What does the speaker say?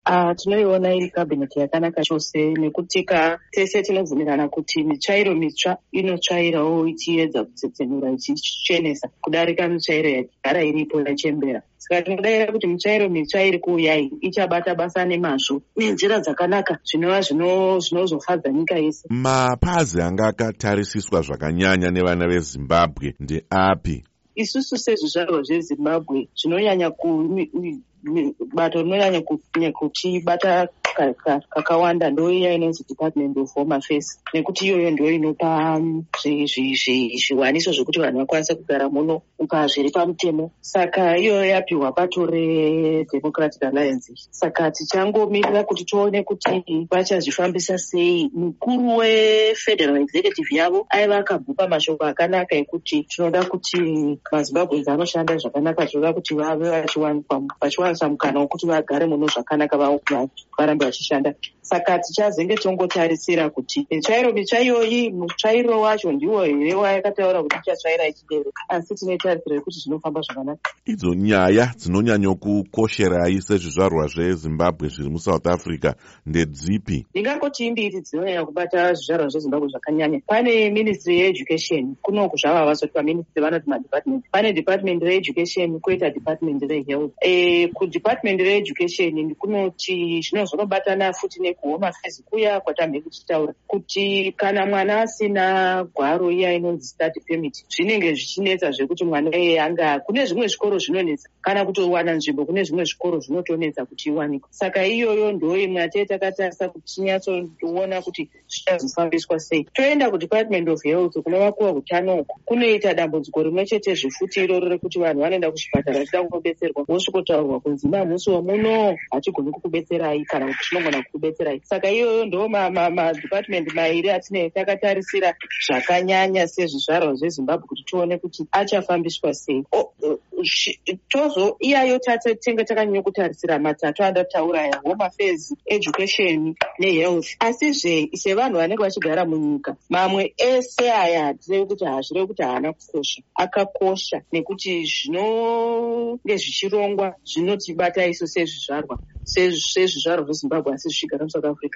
Tinoiona iri kabineti yakanaka chose nekuti tese tinobvumirana kuti mitsvairo mitsva inotsvairawo ichiedza kutsetsenura ichichenesa kudarika mitsvairo yagara iripo yachembera. Saka tinodavira kuti mitsvairo mitsva iri kuuya iyi ichabata basa nemazvo nenzira dzakanaka zvinova zvinozofadza nyika yese. Mapazi anga akatarisiswa zvakanyanya nevana veZimbabwe ndeapi? Isusu sezvizvarwa zveZimbabwe zvinonyanya bato rinonyanya kuchibata kakawanda ndoiya inonzi Department of Home Affairs, nekuti iyoyo ndio inopa zviwaniso zvekuti vanhu vakwanise kugara muno zviri pamutemo. Saka iyoyo yapiwa bato reDemocratic Alliance. Saka tichangomirira kuti tione kuti vachazvifambisa sei. Mukuru weFederal Executive yavo aiva akabvupa mashoko akanaka ekuti tinoda kuti maZimbabwe anoshanda zvakanaka, tinoda kuti vave vachiwanisa mukana wekuti vagare muno zvakanaka varambe vachishanda. Saka tichazenge tongotarisira kuti mitsvairo mitsva iyoyi mutsvairo wacho ndiwo here wayakataura kuti ichatsvaira ichidero, asi tinotarisira kuti zvinofamba zvakanaka. Idzo nyaya dzinonyanya kukosherai sezvizvarwa zveZimbabwe zviri muSouth Africa ndedzipi? Ndingangoti imbiri dzinonyanya kubata zvizvarwa zveZimbabwe zvakanyanya. Pane Ministry yeEducation, kunoku zvava vasoti paministry vanoti madepartment. Pane Department reEducation koita Department reHealth. KuDepartment reEducation kunoti zvinozobatana futi nekuHome Affairs kuya kwatamhe kuchitaura kuti kana mwana asina gwaro iya inonzi study permit zvinenge zvichinetsa zvekuti mwana anga kune zvimwe zvikoro zvinonetsa kana kutowana nzvimbo kune zvimwe zvikoro zvinotonetsa kuti iwanikwe. Saka iyoyo ndio imwe yatei takatarisa kuti tinyatsoona kuti zvichazofambiswa sei. Toenda kuDepartment of Health kunovakuwa hutano kunoita dambudziko rimwe chete zvefuti iroro rekuti vanhu vanoenda kuchipatara vachida kunobetserwa vosvikotaurwa kunzi musi wamuno hatigoni kukubetserai kana kuti tinogona kukubetserai. Saka iyoyo ndo madepartment mairi atinenge takatarisira zvakanyanya sezvizvarwa zveZimbabwe kuti tione kuti achafambiswa sei. Iyayo tinge takanyanya kutarisira matatu andataura ya Home Affairs, Education neHealth. Asizve sevanhu vanenge vachigara munyika mamwe ese aya hatirevi kuti hazvirevi kuti haana kukosha, akakosha nekuti zvinonge zvichirongwa zvinotibata isu sezvizvarwa zveZimbabwe asi zvichigara muSouth Africa.